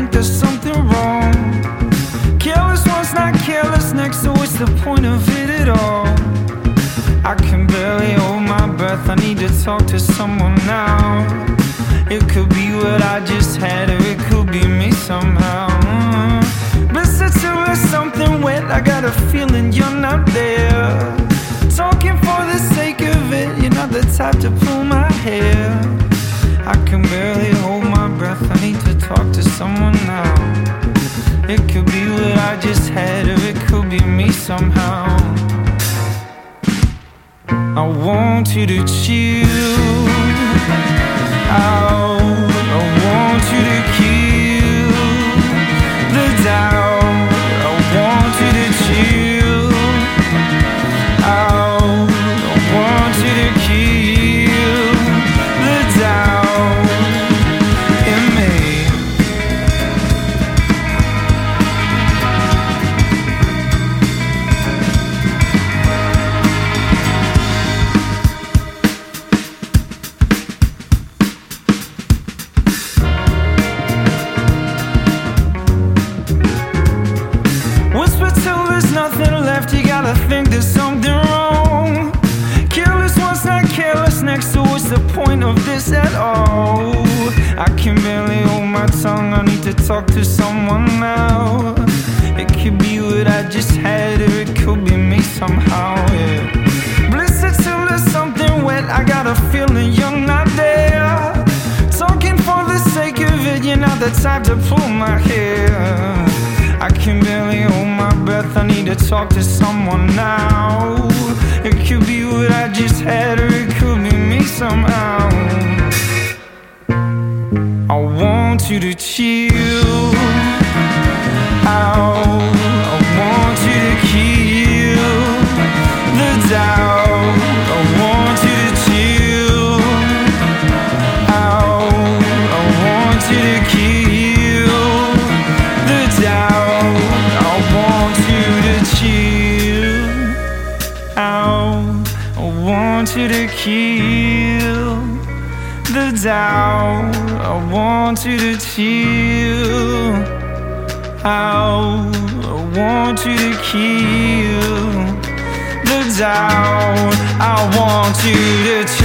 think there's something wrong. Careless one's not careless next, so what's the point of it at all? I can barely hold my breath, I need to talk to someone now. It could be what I just had, or it could be me somehow. Listen to there's something wet, I got a feeling you're not there. Talking for the sake of it, you're not the type to pull my hair. I can barely hold my breath, I need to talk to someone now. It could be what I just had, or it could be me somehow. I want you to chill out. I want you to kill the doubt. I want you to chill out. I want you to kill the doubt in me. Whisper till there's nothing left, you gotta think there's something wrong. Careless one's not careless next, so what's the point of this at all? I can barely hold my tongue, I need to talk to someone now. It could be what I just had, or it could be me somehow, yeah. Blister till there's something wet, I got a feeling you're not there. Talking for the sake of it, you're not the type to pull my hair. I can barely hold my breath, I need to talk to someone now. It could be what I just had, or it could be me somehow. I want you to chill out. I want you to kill the doubt. I want you to chill out. I want you to kill the doubt. I want you to chill out. I want you to kill the doubt. I want you to chill out. I want you to kill the doubt. I want you to chill.